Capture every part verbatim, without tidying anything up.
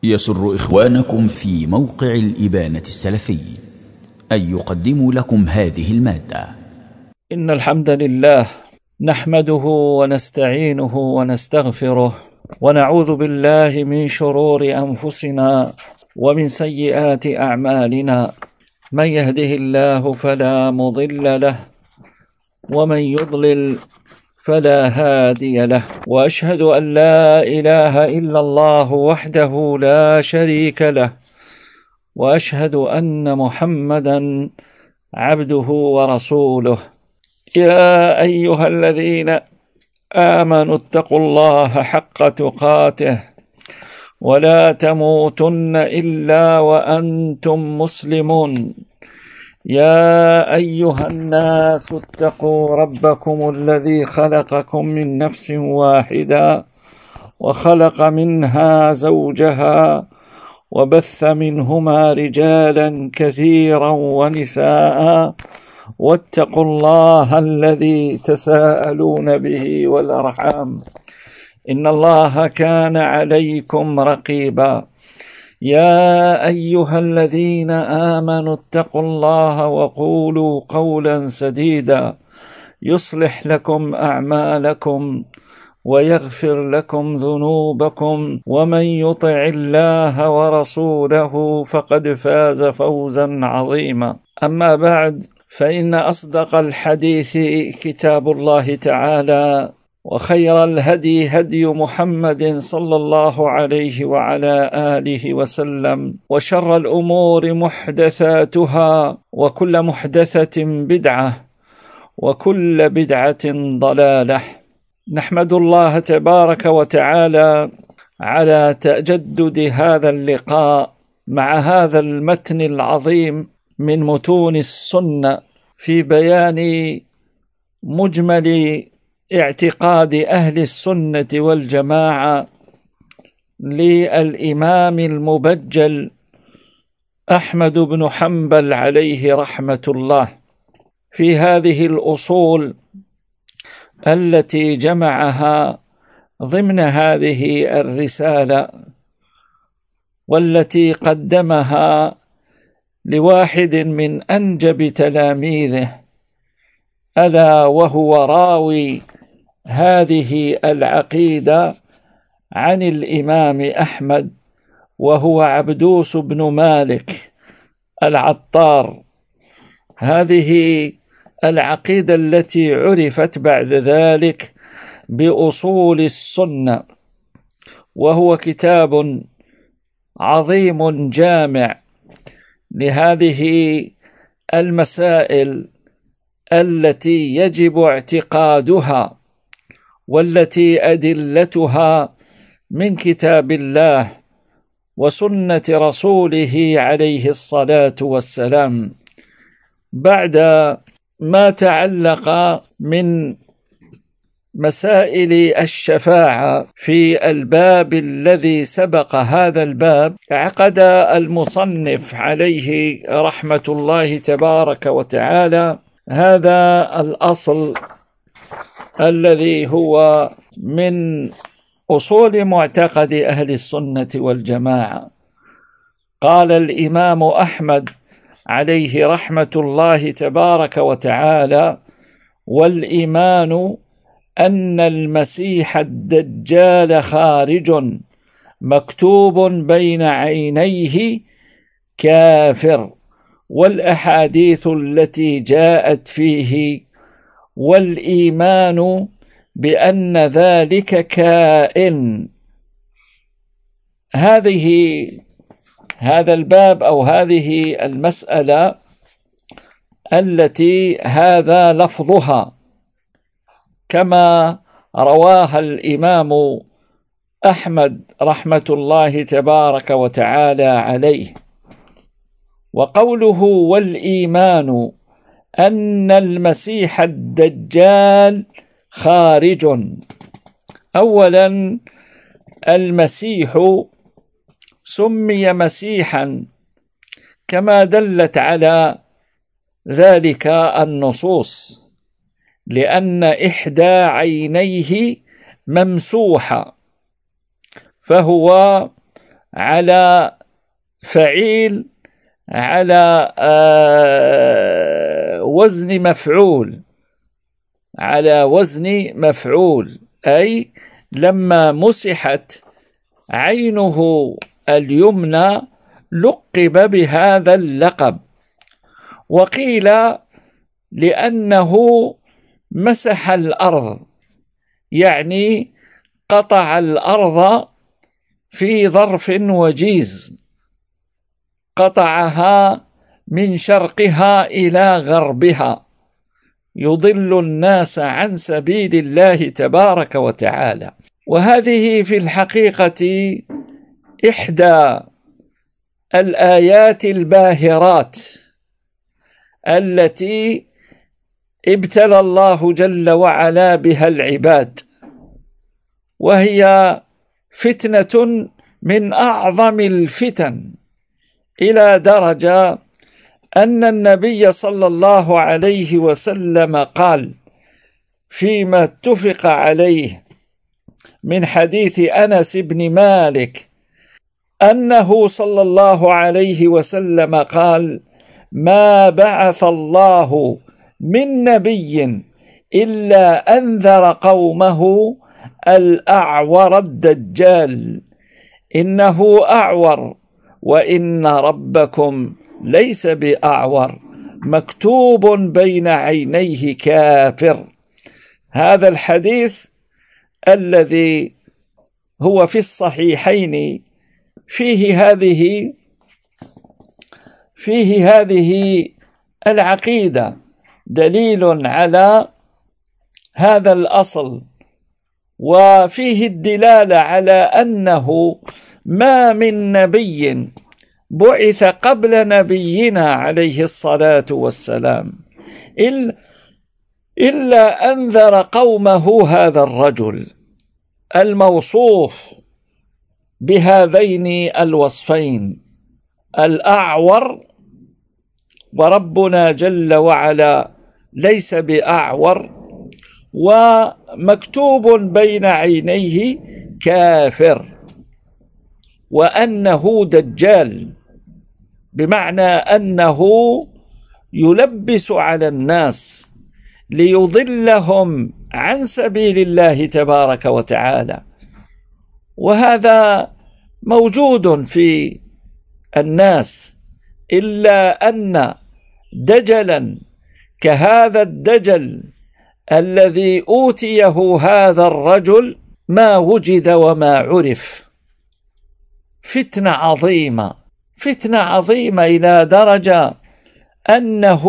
يسر إخوانكم في موقع الإبانة السلفي أن يقدموا لكم هذه المادة. إن الحمد لله نحمده ونستعينه ونستغفره ونعوذ بالله من شرور أنفسنا ومن سيئات أعمالنا، من يهده الله فلا مضل له ومن يضلل فلا هادي له، وأشهد أن لا إله إلا الله وحده لا شريك له، وأشهد أن محمدا عبده ورسوله. يا أيها الذين آمنوا اتقوا الله حق تقاته ولا تموتن إلا وأنتم مسلمون. يا أيها الناس اتقوا ربكم الذي خلقكم من نفس واحدة وخلق منها زوجها وبث منهما رجالا كثيرا ونساء، واتقوا الله الذي تساءلون به والأرحام إن الله كان عليكم رقيبا. يا أيها الذين آمنوا اتقوا الله وقولوا قولا سديدا يصلح لكم أعمالكم ويغفر لكم ذنوبكم، ومن يطع الله ورسوله فقد فاز فوزا عظيما. أما بعد، فإن أصدق الحديث كتاب الله تعالى، وخير الهدي هدي محمد صلى الله عليه وعلى آله وسلم، وشر الأمور محدثاتها، وكل محدثة بدعة، وكل بدعة ضلالة. نحمد الله تبارك وتعالى على تجدد هذا اللقاء مع هذا المتن العظيم من متون السنة في بيان مجمل اعتقاد أهل السنة والجماعة للإمام المبجل أحمد بن حنبل عليه رحمة الله، في هذه الأصول التي جمعها ضمن هذه الرسالة، والتي قدمها لواحد من أنجب تلاميذه، ألا وهو راوي هذه العقيدة عن الإمام أحمد، وهو عبدوس بن مالك العطار. هذه العقيدة التي عرفت بعد ذلك بأصول السنة، وهو كتاب عظيم جامع لهذه المسائل التي يجب اعتقادها، والتي أدلتها من كتاب الله وسنة رسوله عليه الصلاة والسلام. بعد ما تعلق من مسائل الشفاعة في الباب الذي سبق هذا الباب، عقد المصنف عليه رحمة الله تبارك وتعالى هذا الأصل الذي هو من أصول معتقد أهل السنة والجماعة. قال الإمام أحمد عليه رحمة الله تبارك وتعالى: والإيمان أن المسيح الدجال خارج مكتوب بين عينيه كافر، والأحاديث التي جاءت فيه، والإيمان بأن ذلك كائن. هذه هذا الباب أو هذه المسألة التي هذا لفظها كما رواها الإمام أحمد رحمة الله تبارك وتعالى عليه. وقوله والإيمان أن المسيح الدجال خارج، أولا المسيح سمي مسيحا كما دلت على ذلك النصوص، لأن إحدى عينيه ممسوحة، فهو على فعيل على وزن مفعول، على وزن مفعول، أي لما مسحت عينه اليمنى لقب بهذا اللقب. وقيل لأنه مسح الأرض، يعني قطع الأرض في ظرف وجيز، قطعها من شرقها إلى غربها، يضل الناس عن سبيل الله تبارك وتعالى. وهذه في الحقيقة إحدى الآيات الباهرات التي ابتلى الله جل وعلا بها العباد، وهي فتنة من أعظم الفتن، إلى درجة أن النبي صلى الله عليه وسلم قال فيما اتفق عليه من حديث أنس بن مالك أنه صلى الله عليه وسلم قال: ما بعث الله من نبي إلا أنذر قومه الأعور الدجال، إنه أعور وإن ربكم ليس بأعور، مكتوب بين عينيه كافر. هذا الحديث الذي هو في الصحيحين فيه هذه فيه هذه العقيدة، دليل على هذا الأصل، وفيه الدلالة على أنه ما من نبي بعث قبل نبينا عليه الصلاة والسلام إلا أنذر قومه هذا الرجل الموصوف بهذين الوصفين، الأعور، وربنا جل وعلا ليس بأعور، ومكتوب بين عينيه كافر، وأنه دجال، بمعنى أنه يلبس على الناس ليضلهم عن سبيل الله تبارك وتعالى. وهذا موجود في الناس، إلا أن دجلا كهذا الدجل الذي أوتيه هذا الرجل ما وجد وما عرف. فتنة عظيمة، فتنة عظيمة إلى درجة أنه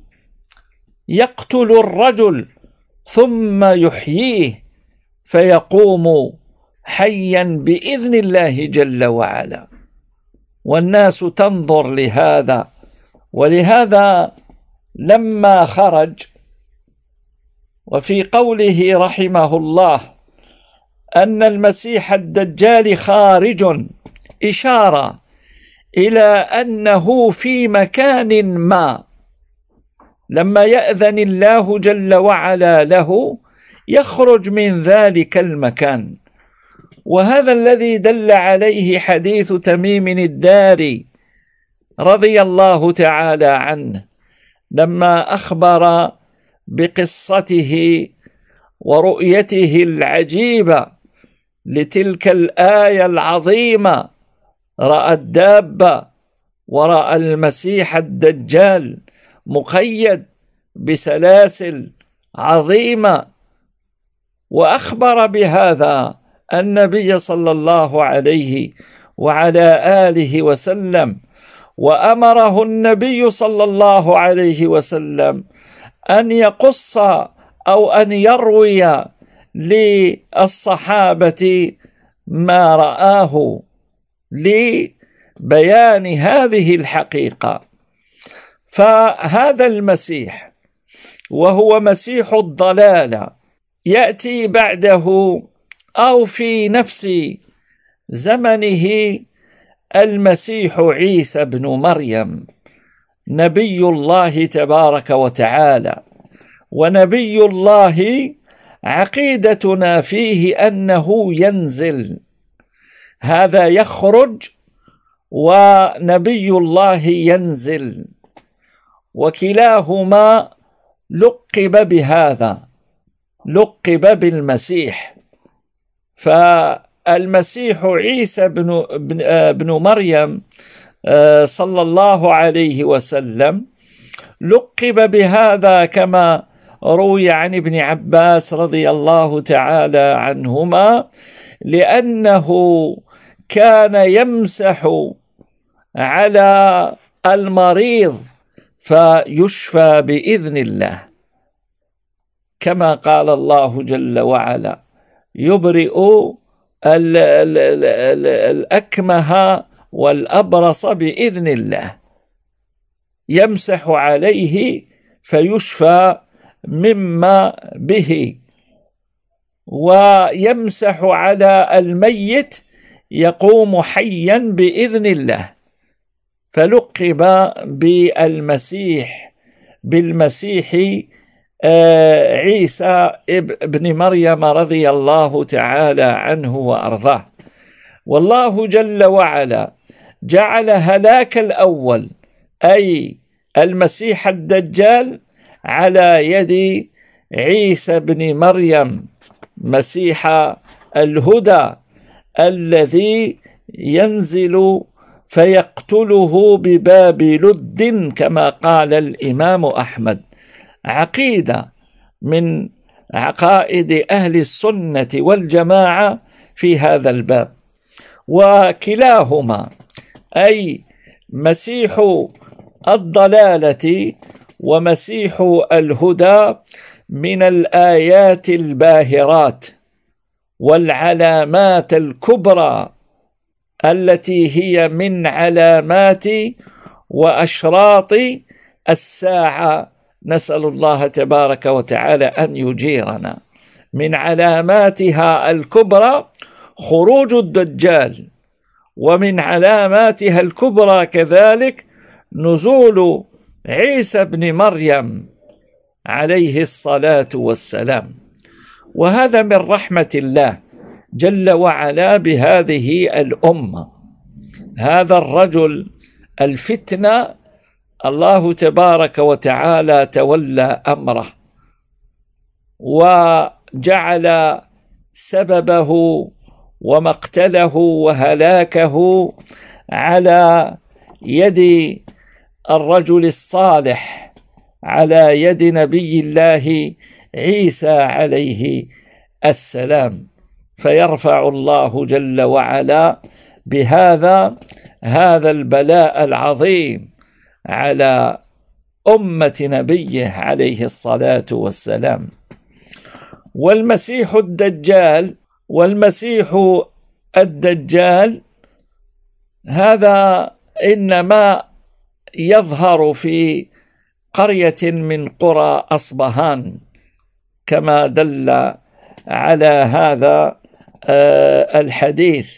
يقتل الرجل ثم يحييه فيقوم حيا بإذن الله جل وعلا، والناس تنظر لهذا. ولهذا لما خرج، وفي قوله رحمه الله أن المسيح الدجال خارج، إشارة إلى أنه في مكان ما، لما يأذن الله جل وعلا له يخرج من ذلك المكان. وهذا الذي دل عليه حديث تميم الداري رضي الله تعالى عنه، لما أخبر بقصته ورؤيته العجيبة لتلك الآية العظيمة، رأى الدابة ورأى المسيح الدجال مقيد بسلاسل عظيمة، وأخبر بهذا النبي صلى الله عليه وعلى آله وسلم، وأمره النبي صلى الله عليه وسلم أن يقص أو أن يروي للصحابة ما رآه لبيان هذه الحقيقة. فهذا المسيح وهو مسيح الضلالة يأتي بعده أو في نفس زمنه المسيح عيسى بن مريم، نبي الله تبارك وتعالى. ونبي الله عقيدتنا فيه أنه ينزل، هذا يخرج ونبي الله ينزل، وكلاهما لقب بهذا، لقب بالمسيح. فالمسيح عيسى بن, بن مريم صلى الله عليه وسلم لقب بهذا كما روي عن ابن عباس رضي الله تعالى عنهما، لأنه كان يمسح على المريض فيشفى بإذن الله، كما قال الله جل وعلا: يبرئ الأكمه والأبرص بإذن الله، يمسح عليه فيشفى مما به، ويمسح على الميت يقوم حيا بإذن الله. فلقب بالمسيح بالمسيح عيسى ابن مريم رضي الله تعالى عنه وأرضاه. والله جل وعلا جعل هلاك الأول أي المسيح الدجال على يد عيسى بن مريم مسيح الهدى، الذي ينزل فيقتله بباب لد كما قال الإمام أحمد. عقيدة من عقائد أهل السنة والجماعة في هذا الباب. وكلاهما أي مسيح الضلالة ومسيح الهدى من الآيات الباهرات والعلامات الكبرى التي هي من علامات وأشراط الساعة، نسأل الله تبارك وتعالى أن يجيرنا. من علاماتها الكبرى خروج الدجال، ومن علاماتها الكبرى كذلك نزول عيسى بن مريم عليه الصلاة والسلام. وهذا من رحمة الله جل وعلا بهذه الأمة. هذا الرجل الفتنة الله تبارك وتعالى تولى أمره، وجعل سببه ومقتله وهلاكه على يد الرجل الصالح، على يد نبي الله عيسى عليه السلام. فيرفع الله جل وعلا بهذا هذا البلاء العظيم على أمة نبيه عليه الصلاة والسلام. والمسيح الدجال والمسيح الدجال هذا إنما يظهر في قرية من قرى أصبهان، كما دل على هذا الحديث.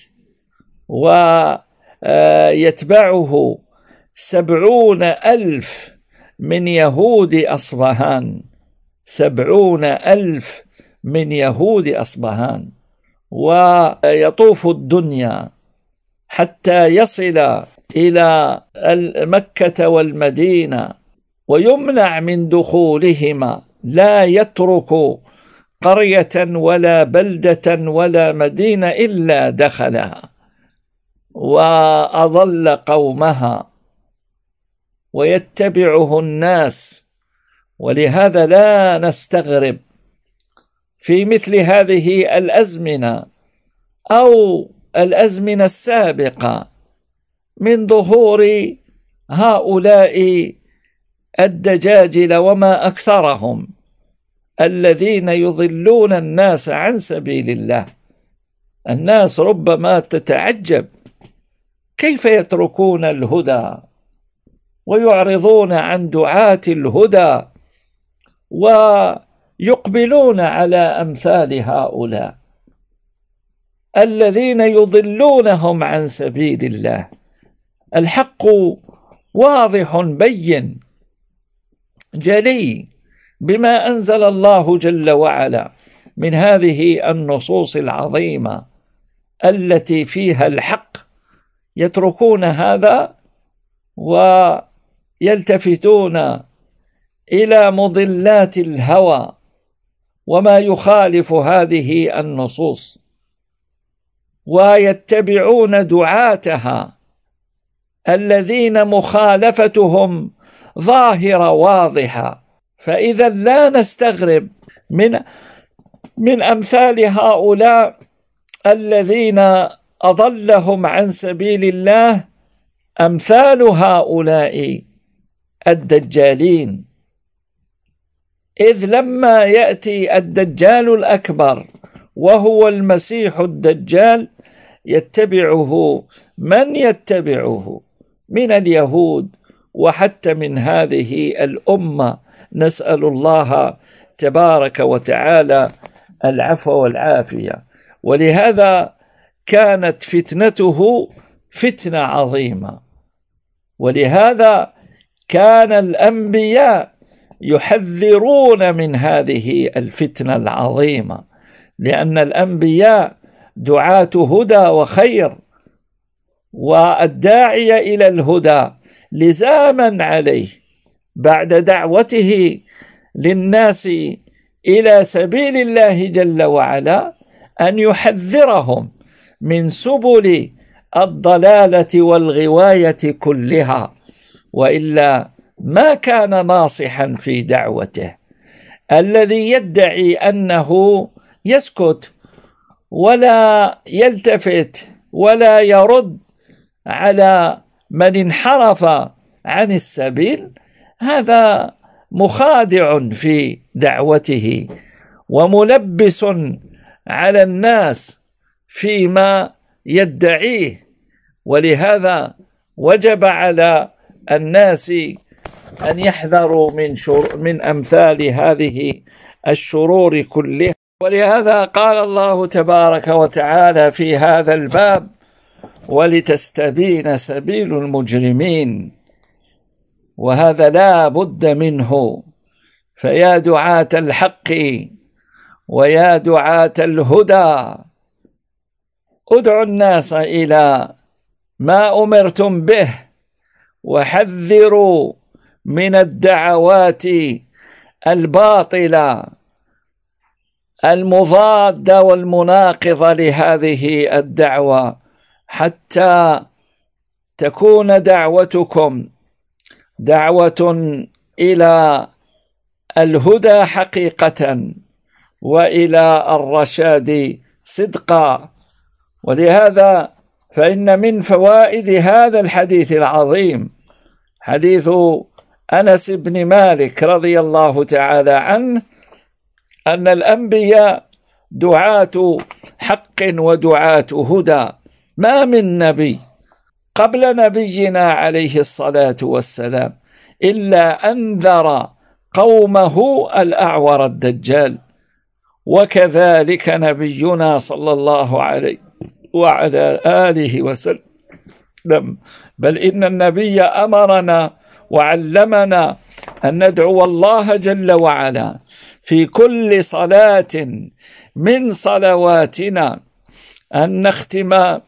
ويتبعه سبعون ألف من يهود أصبهان، سبعون ألف من يهود أصبهان، ويطوف الدنيا حتى يصل إلى مكة والمدينة، ويمنع من دخولهما، لا يترك قرية ولا بلدة ولا مدينة إلا دخلها، وأضل قومها ويتبعه الناس. ولهذا لا نستغرب في مثل هذه الأزمنة أو الأزمنة السابقة من ظهور هؤلاء الدجاجل وما أكثرهم الذين يضلون الناس عن سبيل الله. الناس ربما تتعجب كيف يتركون الهدى ويعرضون عن دعاة الهدى ويقبلون على أمثال هؤلاء الذين يضلونهم عن سبيل الله. الحق واضح بين جلي بما أنزل الله جل وعلا من هذه النصوص العظيمة التي فيها الحق يتركون هذا ويلتفتون إلى مضلات الهوى وما يخالف هذه النصوص، ويتبعون دعاتها الذين مخالفتهم ظاهرة واضحة. فإذا لا نستغرب من من أمثال هؤلاء الذين أضلهم عن سبيل الله أمثال هؤلاء الدجالين، إذ لما يأتي الدجال الأكبر وهو المسيح الدجال يتبعه من يتبعه من اليهود وحتى من هذه الأمة، نسأل الله تبارك وتعالى العفو والعافية. ولهذا كانت فتنته فتنة عظيمة، ولهذا كان الأنبياء يحذرون من هذه الفتنة العظيمة، لأن الأنبياء دعاة هدى وخير، والداعي إلى الهدى لزاما عليه بعد دعوته للناس إلى سبيل الله جل وعلا أن يحذرهم من سبل الضلالة والغواية كلها، وإلا ما كان ناصحا في دعوته. الذي يدعي أنه يسكت ولا يلتفت ولا يرد على من انحرف عن السبيل، هذا مخادع في دعوته وملبس على الناس فيما يدعيه. ولهذا وجب على الناس أن يحذروا من شر من أمثال هذه الشرور كلها. ولهذا قال الله تبارك وتعالى في هذا الباب: ولتستبين سبيل المجرمين. وهذا لا بد منه. فيا دعاة الحق ويا دعاة الهدى، ادعوا الناس إلى ما أمرتم به، وحذروا من الدعوات الباطلة المضادة والمناقضة لهذه الدعوة، حتى تكون دعوتكم دعوة إلى الهدى حقيقة وإلى الرشاد صدقا. ولهذا فإن من فوائد هذا الحديث العظيم حديث أنس بن مالك رضي الله تعالى عنه أن الأنبياء دعاة حق ودعاة هدى، ما من نبي قبل نبينا عليه الصلاة والسلام إلا أنذر قومه الأعور الدجال، وكذلك نبينا صلى الله عليه وعلى آله وسلم. بل إن النبي أمرنا وعلمنا أن ندعو الله جل وعلا في كل صلاة من صلواتنا أن نختم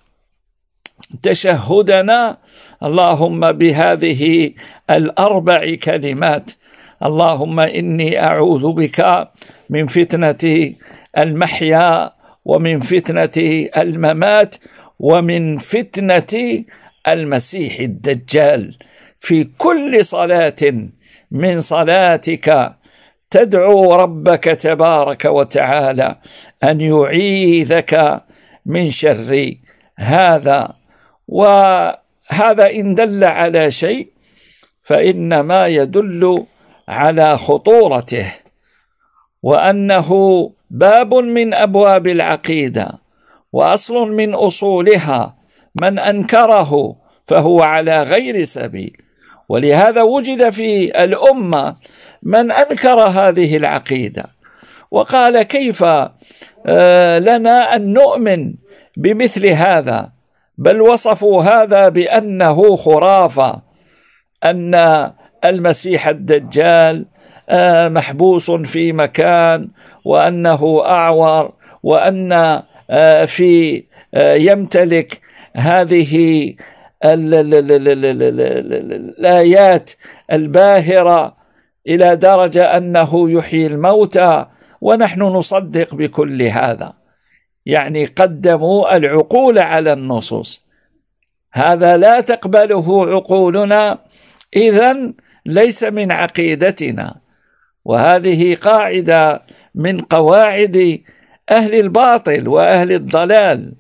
تشهدنا اللهم بهذه الأربع كلمات: اللهم إني أعوذ بك من فتنة المحيا ومن فتنة الممات ومن فتنة المسيح الدجال. في كل صلاة من صلاتك تدعو ربك تبارك وتعالى أن يعيذك من شر هذا. وهذا إن دل على شيء فإنما يدل على خطورته، وأنه باب من أبواب العقيدة وأصل من أصولها، من أنكره فهو على غير سبيل. ولهذا وجد في الأمة من أنكر هذه العقيدة وقال: كيف لنا أن نؤمن بمثل هذا؟ بل وصفوا هذا بأنه خرافة، أن المسيح الدجال محبوس في مكان، وأنه أعور، وأن في يمتلك هذه الآيات الباهرة إلى درجة أنه يحيي الموتى، ونحن نصدق بكل هذا. يعني قدموا العقول على النصوص، هذا لا تقبله عقولنا، إذن ليس من عقيدتنا. وهذه قاعدة من قواعد أهل الباطل وأهل الضلال.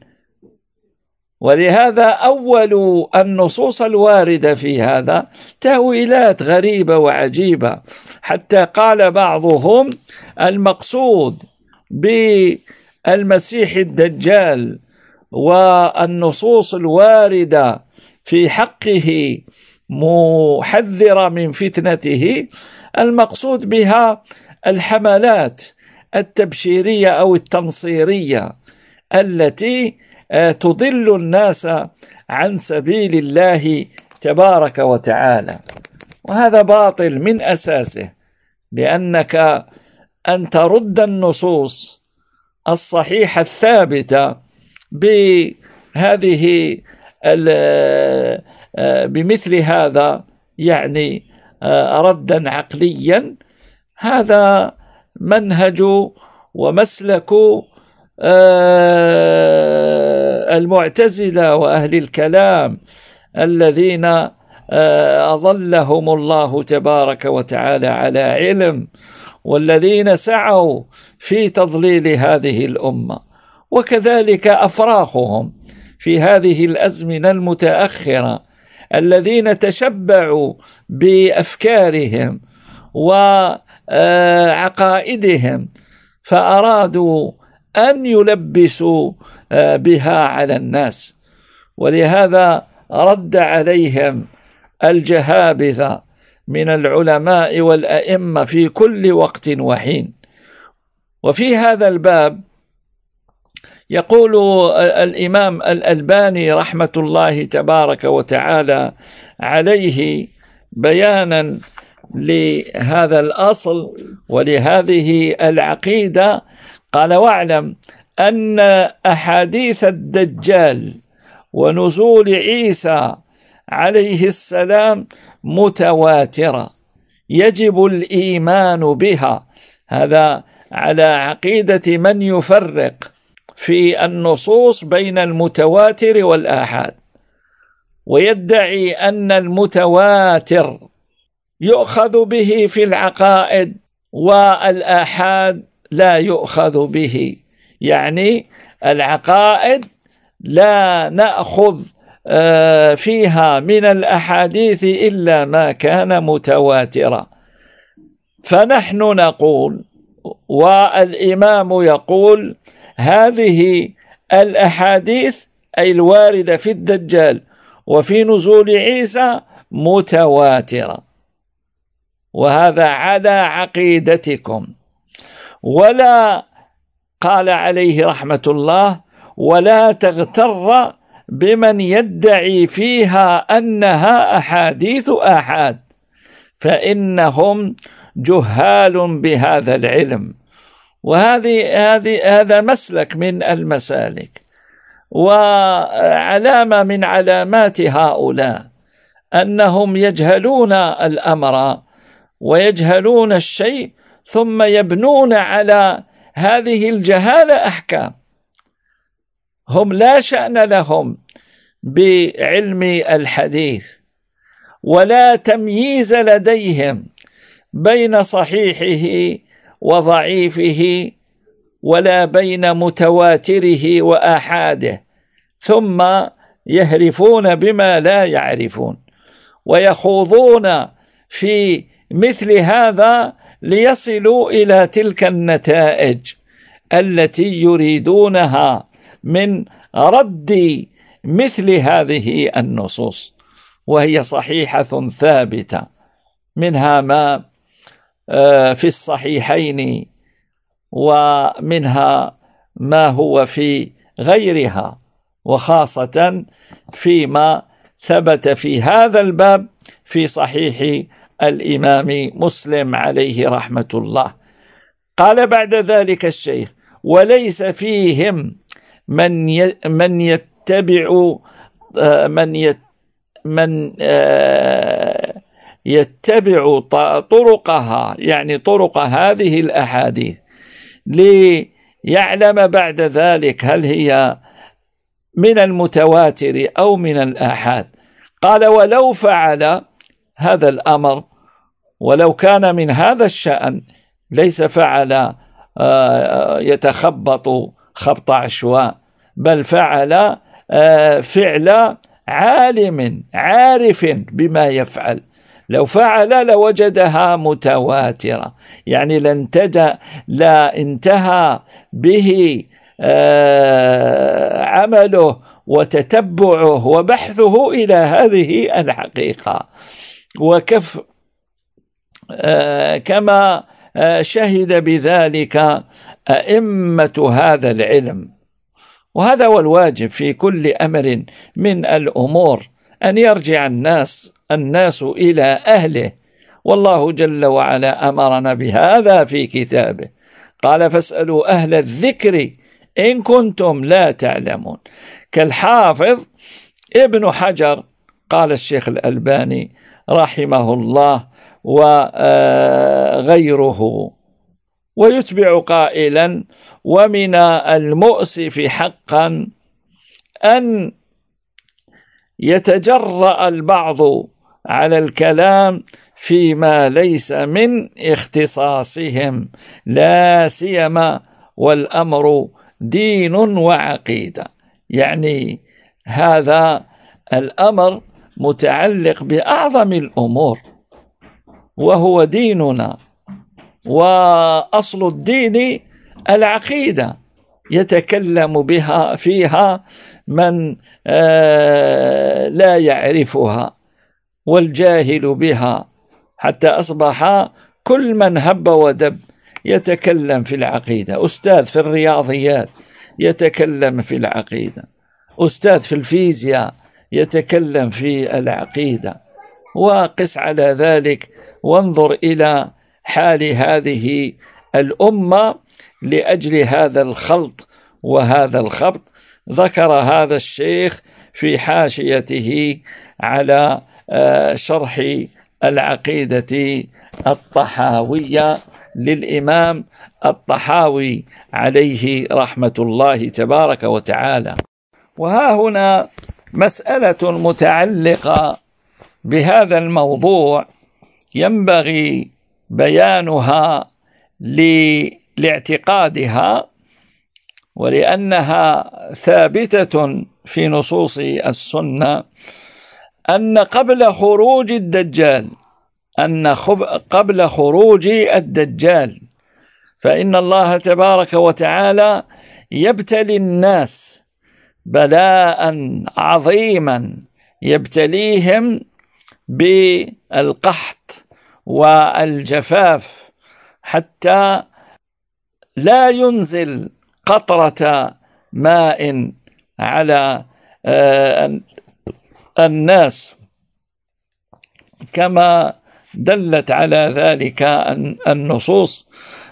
ولهذا أول النصوص الواردة في هذا تأويلات غريبة وعجيبة، حتى قال بعضهم المقصود بالمسيح الدجال والنصوص الواردة في حقه محذرة من فتنته، المقصود بها الحملات التبشيرية أو التنصيرية التي تضل الناس عن سبيل الله تبارك وتعالى. وهذا باطل من أساسه، لأنك أن ترد النصوص الصحيحة الثابتة بهذه بمثل هذا، يعني ردا عقليا، هذا منهج ومسلك المعتزلة وأهل الكلام الذين أظلهم الله تبارك وتعالى على علم، والذين سعوا في تضليل هذه الأمة. وكذلك أفراخهم في هذه الأزمنة المتأخرة الذين تشبعوا بأفكارهم وعقائدهم، فأرادوا أن يلبسوا بها على الناس. ولهذا رد عليهم الجهابذة من العلماء والأئمة في كل وقت وحين. وفي هذا الباب يقول الإمام الألباني رحمة الله تبارك وتعالى عليه بيانا لهذا الأصل ولهذه العقيدة، قال: واعلم أن أحاديث الدجال ونزول عيسى عليه السلام متواترة، يجب الإيمان بها. هذا على عقيدة من يفرق في النصوص بين المتواتر والآحاد، ويدعي أن المتواتر يؤخذ به في العقائد والآحاد لا يؤخذ به. يعني العقائد لا نأخذ فيها من الأحاديث إلا ما كان متواترا. فنحن نقول والإمام يقول هذه الأحاديث أي الواردة في الدجال وفي نزول عيسى متواترة، وهذا على عقيدتكم. ولا قال عليه رحمة الله: ولا تغتر بمن يدعي فيها أنها أحاديث آحاد، فإنهم جهال بهذا العلم. وهذه هذه هذا مسلك من المسالك، وعلامة من علامات هؤلاء أنهم يجهلون الأمر ويجهلون الشيء، ثم يبنون على هذه الجهالة أحكام. هم لا شأن لهم بعلم الحديث، ولا تمييز لديهم بين صحيحه وضعيفه، ولا بين متواتره وآحاده، ثم يهرفون بما لا يعرفون ويخوضون في مثل هذا ليصلوا إلى تلك النتائج التي يريدونها من رد مثل هذه النصوص، وهي صحيحة ثابتة، منها ما في الصحيحين ومنها ما هو في غيرها، وخاصة فيما ثبت في هذا الباب في صحيح الإمام مسلم عليه رحمة الله. قال بعد ذلك الشيخ: وليس فيهم من من يتبع من من يتبع طرقها، يعني طرق هذه الأحاديث، ليعلم بعد ذلك هل هي من المتواتر أو من الآحاد. قال: ولو فعل هذا الأمر، ولو كان من هذا الشأن، ليس فعل يتخبط خبط عشواء، بل فعل فعل عالم عارف بما يفعل. لو فعل لوجدها متواترة، يعني لانتهى لا انتهى به عمله وتتبعه وبحثه إلى هذه الحقيقة. وكف كما شهد بذلك أئمة هذا العلم. وهذا هو الواجب في كل أمر من الأمور، أن يرجع الناس الناس إلى أهله. والله جل وعلا أمرنا بهذا في كتابه، قال: فاسألوا أهل الذكر إن كنتم لا تعلمون. كالحافظ ابن حجر، قال الشيخ الألباني رحمه الله وغيره، ويتبع قائلا: ومن المؤسف حقا أن يتجرأ البعض على الكلام فيما ليس من اختصاصهم، لا سيما والأمر دين وعقيدة. يعني هذا الأمر متعلق بأعظم الأمور، وهو ديننا، وأصل الدين العقيدة، يتكلم بها فيها من لا يعرفها والجاهل بها، حتى أصبح كل من هب ودب يتكلم في العقيدة. أستاذ في الرياضيات يتكلم في العقيدة، أستاذ في الفيزياء يتكلم في العقيدة. وقس على ذلك وانظر إلى حال هذه الأمة لأجل هذا الخلط وهذا الخبط. ذكر هذا الشيخ في حاشيته على شرح العقيدة الطحاوية للإمام الطحاوي عليه رحمة الله تبارك وتعالى. وها هنا مسألة متعلقة بهذا الموضوع ينبغي بيانها لاعتقادها، ولأنها ثابتة في نصوص السنة، أن قبل خروج الدجال أن قبل خروج الدجال فإن الله تبارك وتعالى يبتلي الناس بلاء عظيما، يبتليهم بالقحط والجفاف، حتى لا ينزل قطرة ماء على الناس، كما دلت على ذلك النصوص،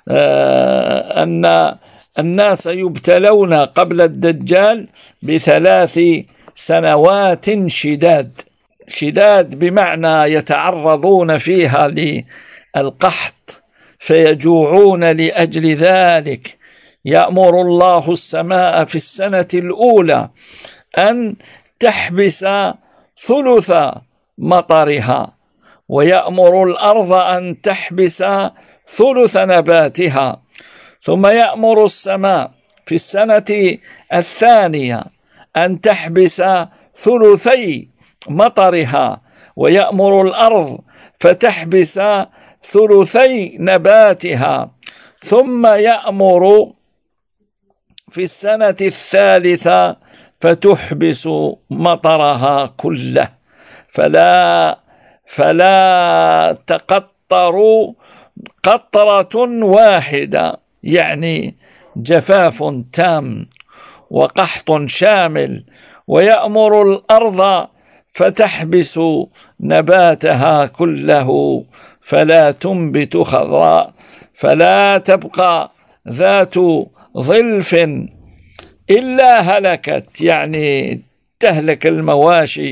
أن الناس يبتلون قبل الدجال بثلاث سنوات شداد. شداد بمعنى يتعرضون فيها للقحط فيجوعون لأجل ذلك. يأمر الله السماء في السنة الأولى أن تحبس ثلث مطرها، ويأمر الأرض أن تحبس ثلث نباتها، ثم يأمر السماء في السنة الثانية أن تحبس ثلثي مطرها، ويأمر الأرض فتحبس ثلثي نباتها، ثم يأمر في السنة الثالثة فتحبس مطرها كله، فلا فلا تقطر قطرة واحدة، يعني جفاف تام وقحط شامل. ويأمر الأرض فتحبس نباتها كله فلا تنبت خضراء، فلا تبقى ذات ظلف إلا هلكت، يعني تهلك المواشي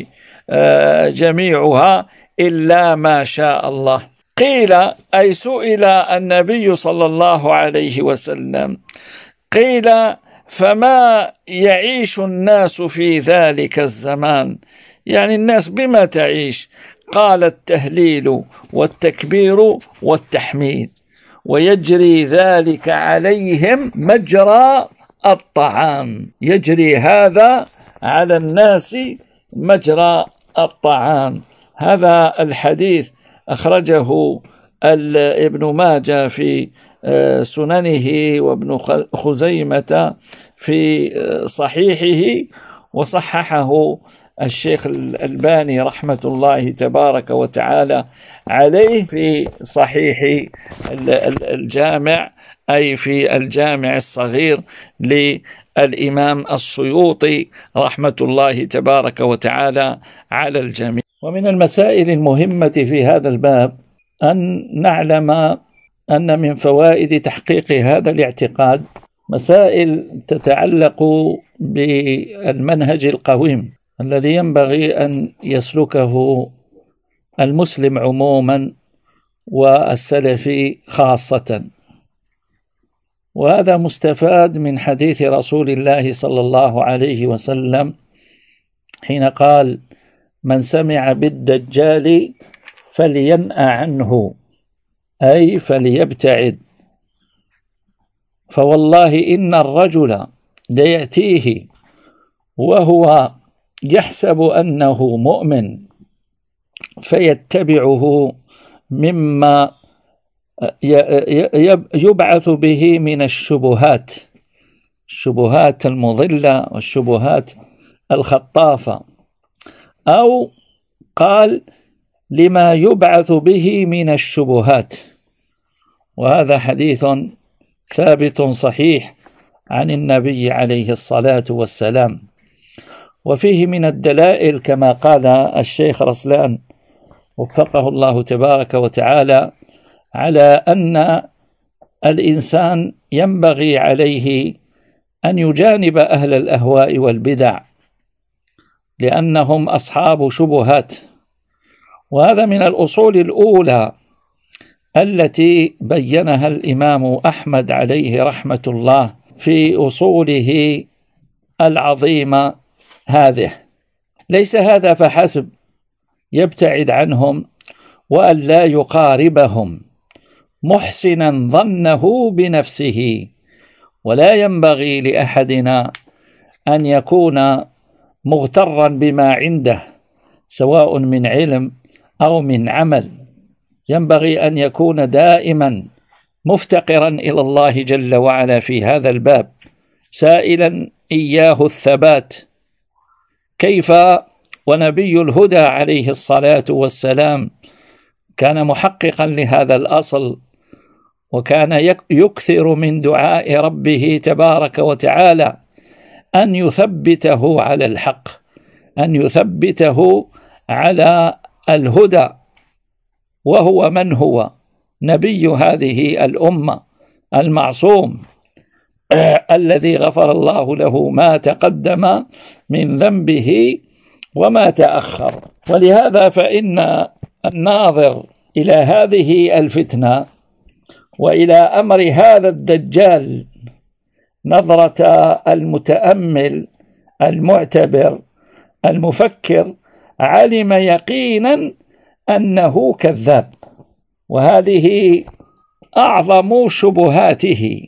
جميعها إلا ما شاء الله. قيل أي سئل النبي صلى الله عليه وسلم، قيل فما يعيش الناس في ذلك الزمان؟ يعني الناس بما تعيش؟ قال التهليل والتكبير والتحميد، ويجري ذلك عليهم مجرى الطعام، يجري هذا على الناس مجرى الطعام. هذا الحديث أخرجه ابن ماجه في سننه وابن خزيمة في صحيحه، وصححه الشيخ الألباني رحمة الله تبارك وتعالى عليه في صحيح الجامع، أي في الجامع الصغير للإمام السيوطي رحمة الله تبارك وتعالى على الجميع. ومن المسائل المهمة في هذا الباب أن نعلم أن من فوائد تحقيق هذا الاعتقاد مسائل تتعلق بالمنهج القويم الذي ينبغي أن يسلكه المسلم عموما والسلفي خاصة، وهذا مستفاد من حديث رسول الله صلى الله عليه وسلم حين قال: من سمع بالدجال فلينأ عنه، أي فليبتعد، فوالله إن الرجل ليأتيه وهو يحسب أنه مؤمن فيتبعه مما يبعث به من الشبهات، الشبهات المضلة والشبهات الخطافة، أو قال لما يبعث به من الشبهات. وهذا حديث ثابت صحيح عن النبي عليه الصلاة والسلام، وفيه من الدلائل كما قال الشيخ رسلان وفقه الله تبارك وتعالى على أن الإنسان ينبغي عليه أن يجانب أهل الأهواء والبدع لأنهم أصحاب شبهات. وهذا من الأصول الأولى التي بينها الإمام أحمد عليه رحمة الله في أصوله العظيمة هذه. ليس هذا فحسب، يبتعد عنهم وأن لا يقاربهم محسنا ظنه بنفسه، ولا ينبغي لأحدنا أن يكون مغترا بما عنده سواء من علم أو من عمل، ينبغي أن يكون دائما مفتقرا إلى الله جل وعلا في هذا الباب، سائلا إياه الثبات. كيف ونبي الهدى عليه الصلاة والسلام كان محققا لهذا الأصل، وكان يكثر من دعاء ربه تبارك وتعالى أن يثبته على الحق، أن يثبته على الهدى، وهو من هو؟ نبي هذه الأمة المعصوم الذي غفر الله له ما تقدم من ذنبه وما تأخر. ولهذا فإن الناظر إلى هذه الفتنة وإلى أمر هذا الدجال نظرة المتأمل المعتبر المفكر علم يقينا أنه كذاب، وهذه أعظم شبهاته.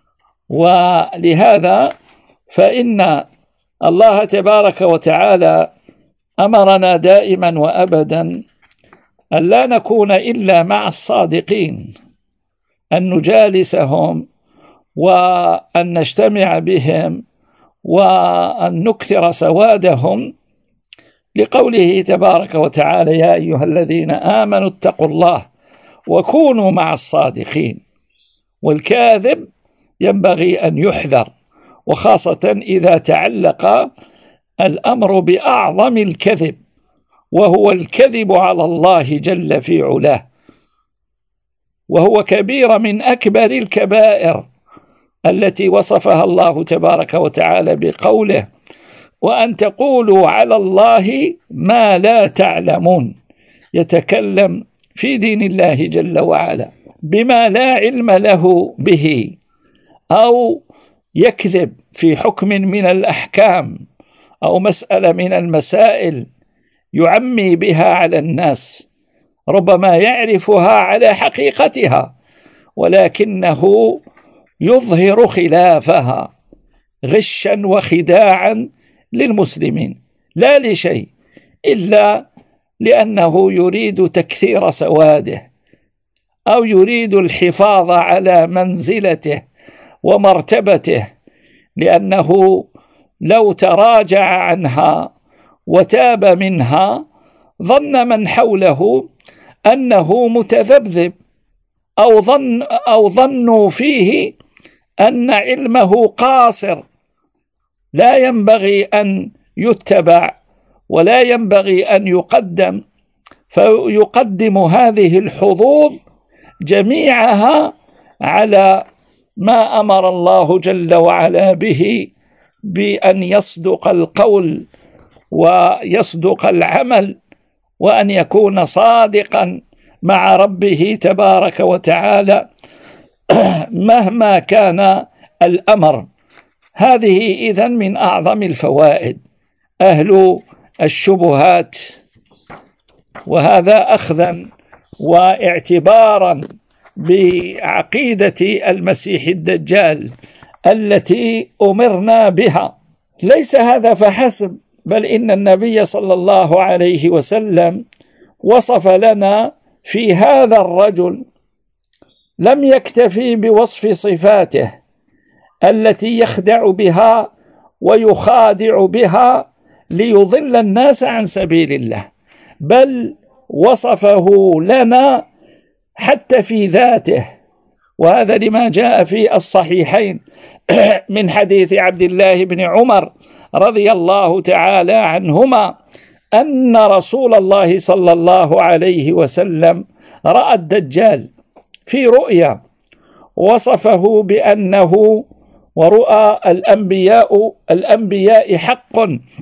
ولهذا فإن الله تبارك وتعالى أمرنا دائما وأبدا أن لا نكون إلا مع الصادقين، أن نجالسهم وأن نجتمع بهم وأن نكثر سوادهم، لقوله تبارك وتعالى: يا أيها الذين آمنوا اتقوا الله وكونوا مع الصادقين. والكاذب ينبغي أن يحذر، وخاصة إذا تعلق الأمر بأعظم الكذب، وهو الكذب على الله جل في علاه، وهو كبيرة من أكبر الكبائر التي وصفها الله تبارك وتعالى بقوله: وأن تقولوا على الله ما لا تعلمون، يتكلم في دين الله جل وعلا بما لا علم له به، أو يكذب في حكم من الأحكام أو مسألة من المسائل يعمي بها على الناس، ربما يعرفها على حقيقتها ولكنه يظهر خلافها غشا وخداعا للمسلمين، لا لشيء إلا لأنه يريد تكثير سواده أو يريد الحفاظ على منزلته ومرتبته، لأنه لو تراجع عنها وتاب منها ظن من حوله أنه متذبذب، أو ظن أو ظنوا فيه أن علمه قاصر لا ينبغي أن يتبع ولا ينبغي أن يقدم، فيقدم هذه الحظوظ جميعها على ما أمر الله جل وعلا به، بأن يصدق القول ويصدق العمل، وأن يكون صادقا مع ربه تبارك وتعالى مهما كان الأمر. هذه إذن من أعظم الفوائد. أهل الشبهات، وهذا أخذا واعتبارا بعقيدة المسيح الدجال التي أمرنا بها. ليس هذا فحسب، بل إن النبي صلى الله عليه وسلم وصف لنا في هذا الرجل، لم يكتفي بوصف صفاته التي يخدع بها ويخادع بها ليضل الناس عن سبيل الله، بل وصفه لنا حتى في ذاته، وهذا لما جاء في الصحيحين من حديث عبد الله بن عمر رضي الله تعالى عنهما أن رسول الله صلى الله عليه وسلم رأى الدجال في رؤيا، وصفه بأنه ورؤى الأنبياء الأنبياء حق،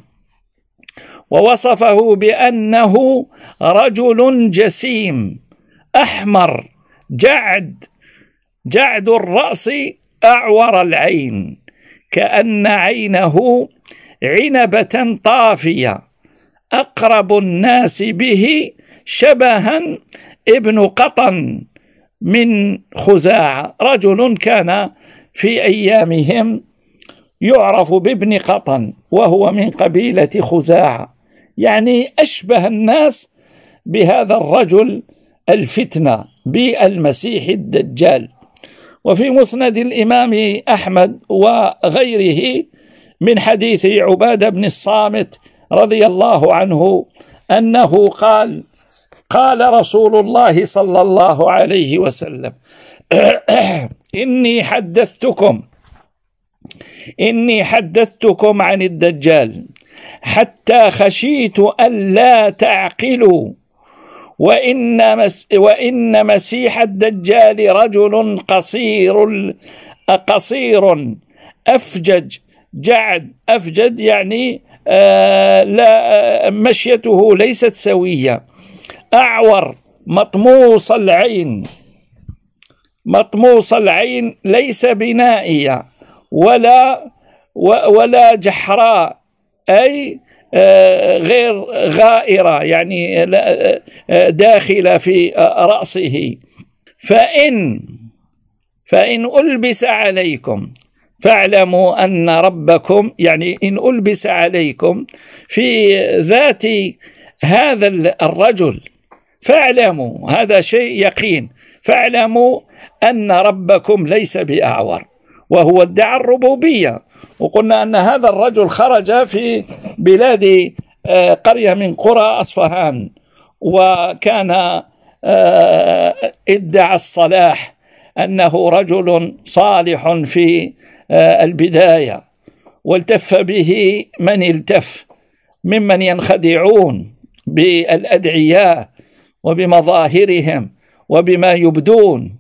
ووصفه بأنه رجل جسيم أحمر جعد جعد الرأس أعور العين، كأن عينه عنبة طافية، أقرب الناس به شبها ابن قطن من خزاعة، رجل كان في أيامهم يعرف بابن قطن وهو من قبيلة خزاعة، يعني أشبه الناس بهذا الرجل الفتنة بالمسيح الدجال. وفي مسند الإمام أحمد وغيره من حديث عبادة بن الصامت رضي الله عنه أنه قال قال رسول الله صلى الله عليه وسلم إني حدثتكم إني حدثتكم عن الدجال حتى خشيت أن لا تعقلوا، وإن, مس وإن مسيح الدجال رجل قصير قصير أفجج جعد، أفجد يعني آه لا مشيته ليست سوية، أعور مطموس العين مطموس العين ليس بنائية ولا ولا جحراء، أي غير غائرة يعني داخلة في رأسه. فإن فإن ألبس عليكم فاعلموا أن ربكم، يعني إن ألبس عليكم في ذات هذا الرجل فاعلموا، هذا شيء يقين، فاعلموا أن ربكم ليس بأعور، وهو ادعى الربوبية. وقلنا أن هذا الرجل خرج في بلاد قرية من قرى أصفهان، وكان ادعى الصلاح، أنه رجل صالح في البداية، والتف به من التف ممن ينخدعون بالأدعياء وبمظاهرهم وبما يبدون،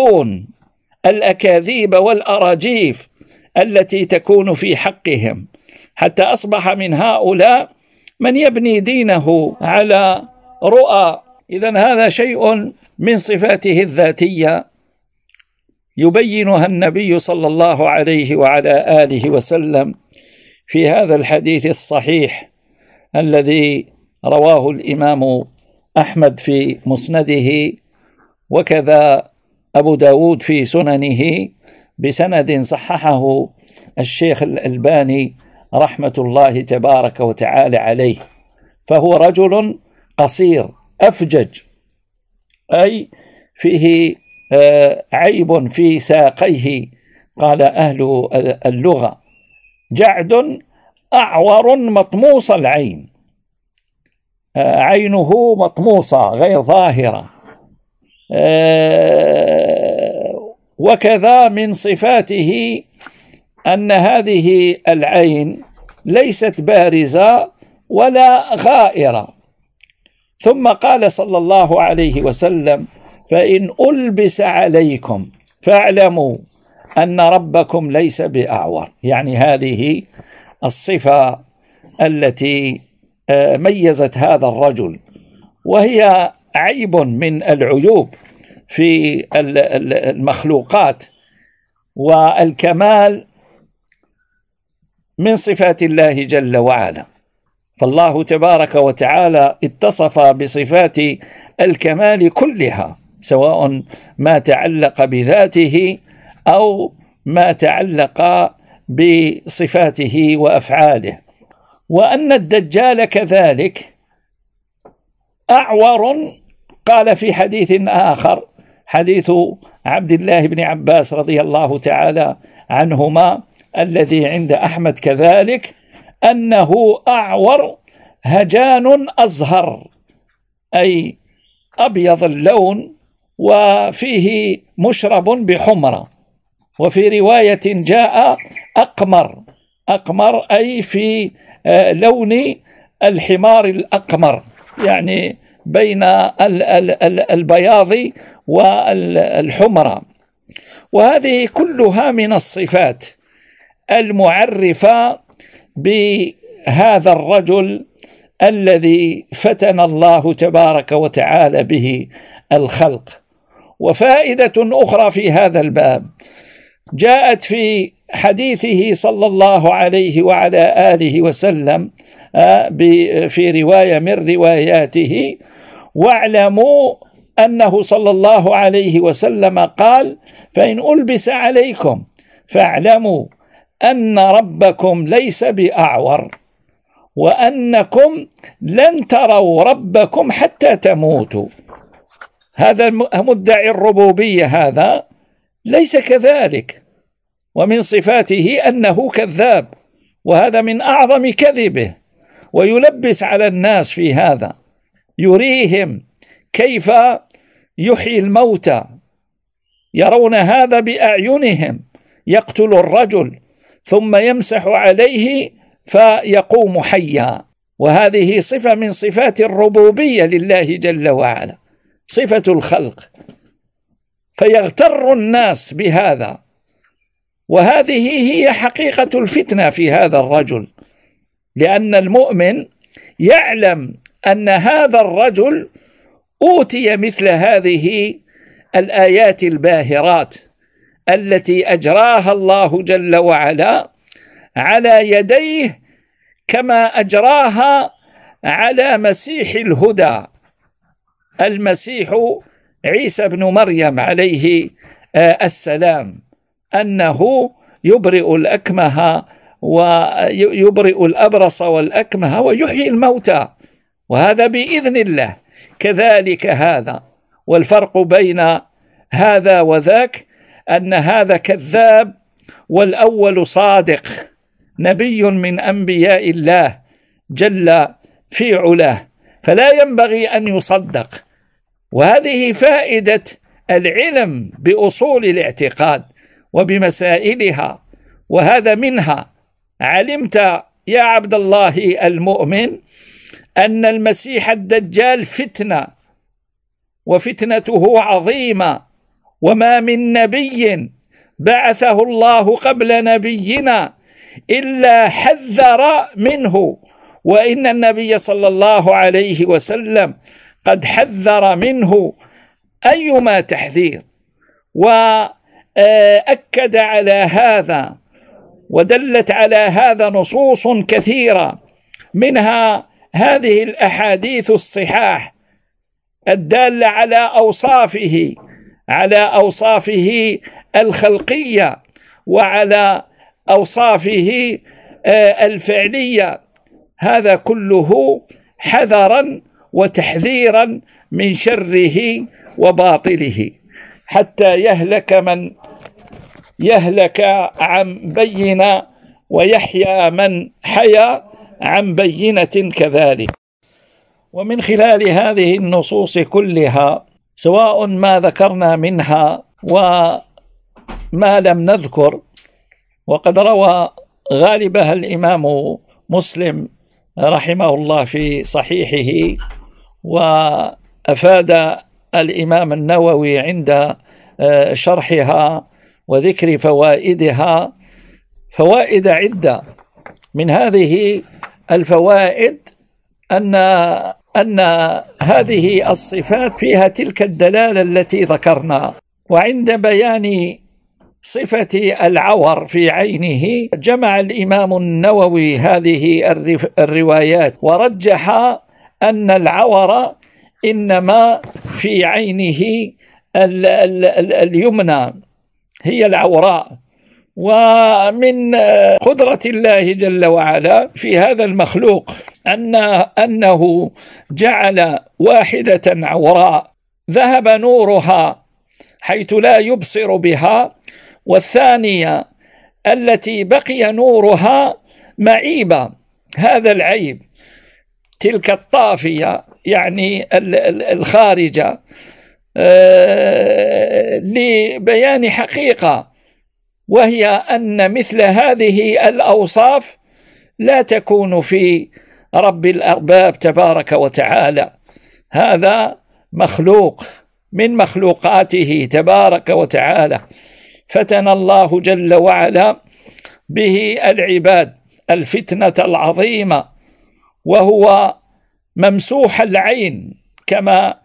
ويصدقون الأكاذيب والأراجيف التي تكون في حقهم، حتى أصبح من هؤلاء من يبني دينه على رؤى. إذن هذا شيء من صفاته الذاتية يبينها النبي صلى الله عليه وعلى آله وسلم في هذا الحديث الصحيح الذي رواه الإمام أحمد في مسنده، وكذا أبو داود في سننه بسند صححه الشيخ الألباني رحمة الله تبارك وتعالى عليه. فهو رجل قصير أفجج، أي فيه عيب في ساقيه، قال أهل اللغة جعد أعور مطموس العين، عينه مطموسة غير ظاهرة. وكذا من صفاته أن هذه العين ليست بارزة ولا غائرة. ثم قال صلى الله عليه وسلم: فإن ألبس عليكم فاعلموا أن ربكم ليس بأعور. يعني هذه الصفة التي ميزت هذا الرجل، وهي عيب من العيوب في المخلوقات، والكمال من صفات الله جل وعلا. فالله تبارك وتعالى اتصف بصفات الكمال كلها، سواء ما تعلق بذاته أو ما تعلق بصفاته وأفعاله. وأن الدجال كذلك أعور، قال في حديث آخر، حديث عبد الله بن عباس رضي الله تعالى عنهما الذي عند أحمد كذلك، أنه أعور هجان أزهر، أي أبيض اللون وفيه مشرب بحمرة. وفي رواية جاء أقمر، أقمر أي في لون الحمار الأقمر، يعني بين البياض والحمرة. وهذه كلها من الصفات المعرفة بهذا الرجل الذي فتن الله تبارك وتعالى به الخلق. وفائدة أخرى في هذا الباب جاءت في حديثه صلى الله عليه وعلى آله وسلم في رواية من رواياته: واعلموا أنه صلى الله عليه وسلم قال: فإن ألبس عليكم فاعلموا أن ربكم ليس بأعور، وأنكم لن تروا ربكم حتى تموتوا. هذا مدعي الربوبية هذا ليس كذلك، ومن صفاته أنه كذاب، وهذا من أعظم كذبه. ويلبس على الناس في هذا، يريهم كيف يحيي الموتى، يرون هذا بأعينهم، يقتل الرجل ثم يمسح عليه فيقوم حيا. وهذه صفة من صفات الربوبية لله جل وعلا، صفة الخلق، فيغتر الناس بهذا. وهذه هي حقيقة الفتنة في هذا الرجل، لأن المؤمن يعلم أن هذا الرجل أوتي مثل هذه الآيات الباهرات التي أجراها الله جل وعلا على يديه، كما أجراها على مسيح الهدى، المسيح عيسى بن مريم عليه السلام، أنه يبرئ الأكمه ويبرئ الأبرص والأكمه ويحيي الموتى، وهذا بإذن الله. كذلك هذا، والفرق بين هذا وذاك أن هذا كذاب والأول صادق، نبي من أنبياء الله جل في علاه، فلا ينبغي أن يصدق. وهذه فائدة العلم بأصول الاعتقاد وبمسائلها، وهذا منها. علمت يا عبد الله المؤمن أن المسيح الدجال فتنة، وفتنته عظيمة، وما من نبي بعثه الله قبل نبينا إلا حذر منه، وإن النبي صلى الله عليه وسلم قد حذر منه أيما تحذير، وأكد على هذا ودلت على هذا نصوص كثيرة، منها هذه الأحاديث الصحاح الدالة على أوصافه على أوصافه الخلقية وعلى أوصافه الفعلية، هذا كله حذرا وتحذيرا من شره وباطله، حتى يهلك من يهلك عن بينة ويحيى من حيا عن بينة كذلك. ومن خلال هذه النصوص كلها، سواء ما ذكرنا منها وما لم نذكر، وقد روى غالبها الإمام مسلم رحمه الله في صحيحه، وأفاد الإمام النووي عند شرحها وذكر فوائدها فوائد عدة. من هذه الفوائد أن أن هذه الصفات فيها تلك الدلالة التي ذكرنا. وعند بيان صفة العور في عينه جمع الإمام النووي هذه الروايات ورجح أن العور إنما في عينه اليمنى هي العوراء. ومن قدرة الله جل وعلا في هذا المخلوق أن أنه جعل واحدة عوراء ذهب نورها حيث لا يبصر بها، والثانية التي بقي نورها معيبة، هذا العيب تلك الطافية يعني الخارجة، لبيان حقيقة، وهي أن مثل هذه الأوصاف لا تكون في رب الأرباب تبارك وتعالى. هذا مخلوق من مخلوقاته تبارك وتعالى، فتن الله جل وعلا به العباد الفتنة العظيمة، وهو ممسوح العين كما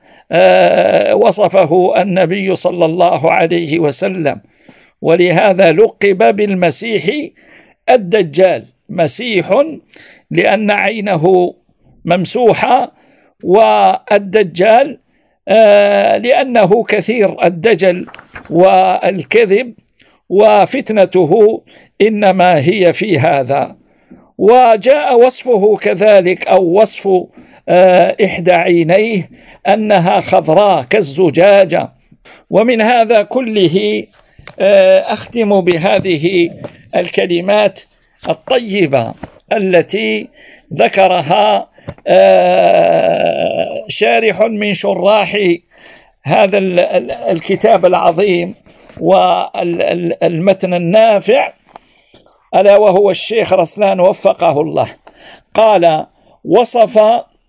وصفه النبي صلى الله عليه وسلم، ولهذا لقب بالمسيح الدجال، مسيح لأن عينه ممسوحة، والدجال لأنه كثير الدجل والكذب، وفتنته إنما هي في هذا. وجاء وصفه كذلك أو وصف إحدى عينيه أنها خضراء كالزجاجة. ومن هذا كله أختم بهذه الكلمات الطيبة التي ذكرها شارح من شراح هذا الكتاب العظيم والمتن النافع، ألا وهو الشيخ رسلان وفقه الله. قال: وصف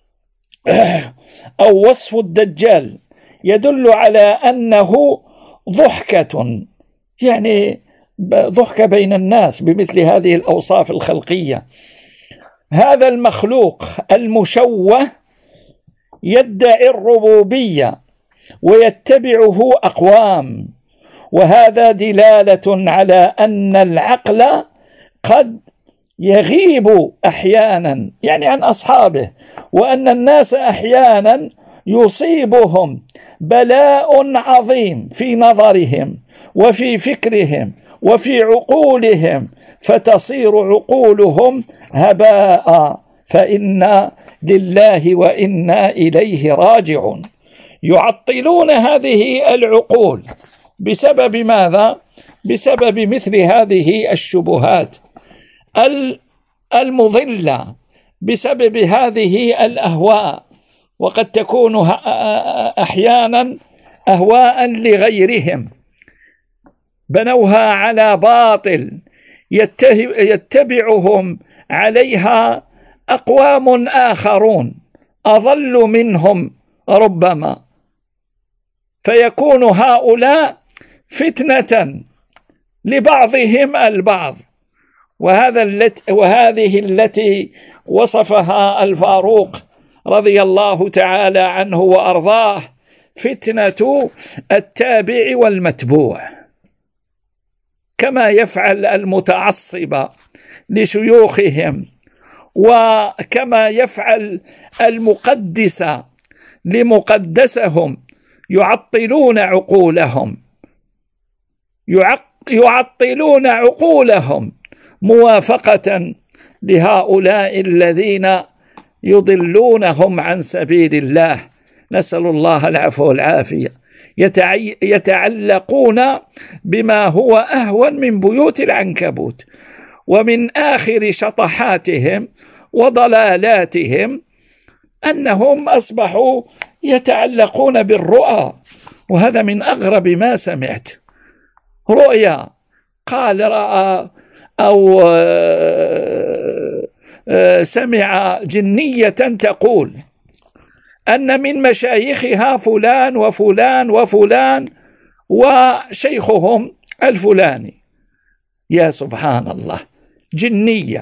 أو وصف الدجال يدل على أنه ضحكة، يعني ضحكة بين الناس بمثل هذه الأوصاف الخلقية. هذا المخلوق المشوه يدعي الربوبية ويتبعه أقوام، وهذا دلالة على أن العقل قد يغيب أحيانا يعني عن أصحابه، وأن الناس أحيانا يصيبهم بلاء عظيم في نظرهم وفي فكرهم وفي عقولهم، فتصير عقولهم هباء، فإنا لله وإنا إليه راجعون. يعطلون هذه العقول بسبب ماذا؟ بسبب مثل هذه الشبهات المضلة، بسبب هذه الأهواء، وقد تكون أحيانا أهواء لغيرهم بنوها على باطل يتبعهم عليها أقوام آخرون أضل منهم ربما، فيكون هؤلاء فتنة لبعضهم البعض، وهذا التي وهذه التي وصفها الفاروق رضي الله تعالى عنه وأرضاه فتنة التابع والمتبوع، كما يفعل المتعصب لشيوخهم، وكما يفعل المقدس لمقدسهم، يعطلون عقولهم يعطلون عقولهم موافقة لهؤلاء الذين يضلونهم عن سبيل الله، نسأل الله العفو والعافية. يتعلقون بما هو أهون من بيوت العنكبوت، ومن آخر شطحاتهم وضلالاتهم أنهم أصبحوا يتعلقون بالرؤى، وهذا من أغرب ما سمعت. رؤيا قال رأى أو سمع جنية تقول أن من مشايخها فلان وفلان وفلان وشيخهم الفلاني. يا سبحان الله، جنية.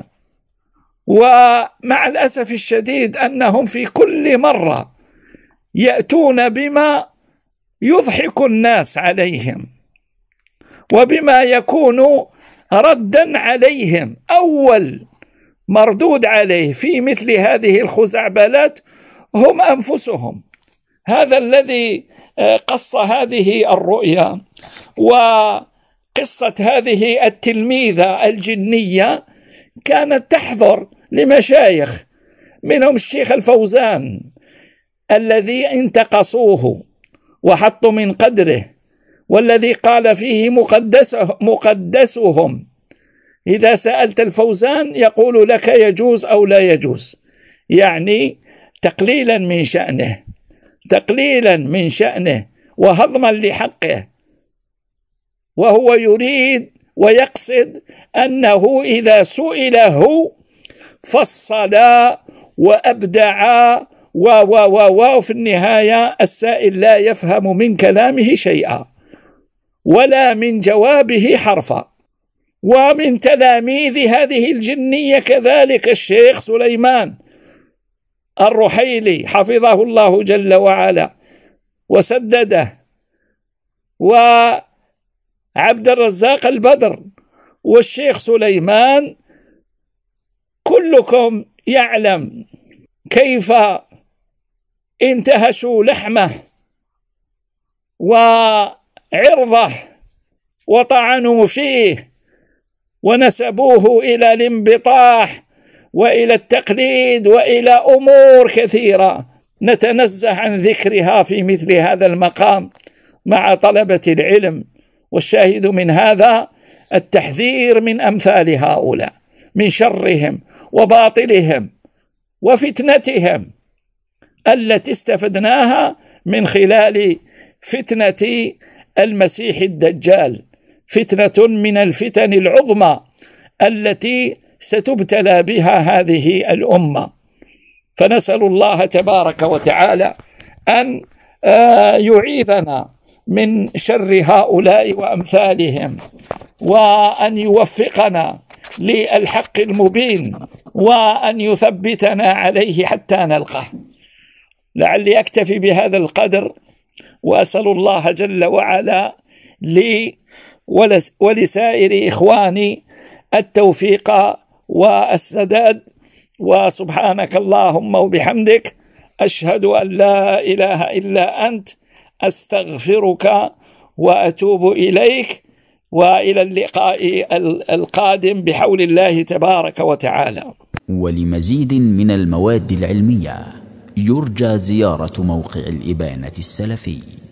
ومع الأسف الشديد أنهم في كل مرة يأتون بما يضحك الناس عليهم وبما يكون ردا عليهم. أول مردود عليه في مثل هذه الخزعبلات هم أنفسهم. هذا الذي قص هذه الرؤيا وقصة هذه التلميذة الجنية كانت تحضر لمشايخ، منهم الشيخ الفوزان الذي انتقصوه وحطوا من قدره، والذي قال فيه مقدسه مقدسهم. إذا سألت الفوزان يقول لك يجوز أو لا يجوز، يعني تقليلا من شأنه تقليلا من شأنه وهضما لحقه، وهو يريد ويقصد أنه إذا سئل هو فصل وأبدع و و و وفي النهاية السائل لا يفهم من كلامه شيئا ولا من جوابه حرفا. ومن تلاميذ هذه الجنية كذلك الشيخ سليمان الرحيلي حفظه الله جل وعلا وسدده، وعبد الرزاق البدر، والشيخ سليمان. كلكم يعلم كيف انتهشوا لحمه وعرضه وطعنوا فيه ونسبوه إلى الانبطاح وإلى التقليد وإلى أمور كثيرة نتنزه عن ذكرها في مثل هذا المقام مع طلبة العلم. والشاهد من هذا التحذير من أمثال هؤلاء، من شرهم وباطلهم وفتنتهم التي استفدناها من خلال فتنة المسيح الدجال، فتنة من الفتن العظمى التي ستبتلى بها هذه الأمة. فنسأل الله تبارك وتعالى أن يعيذنا من شر هؤلاء وأمثالهم، وأن يوفقنا للحق المبين، وأن يثبتنا عليه حتى نلقاه. لعلي أكتفي بهذا القدر، وأسأل الله جل وعلا لي ولسائر إخواني التوفيق والسداد. وسبحانك اللهم وبحمدك، أشهد أن لا إله إلا أنت، أستغفرك وأتوب إليك، وإلى اللقاء القادم بحول الله تبارك وتعالى. ولمزيد من المواد العلمية يرجى زيارة موقع الإبانة السلفي.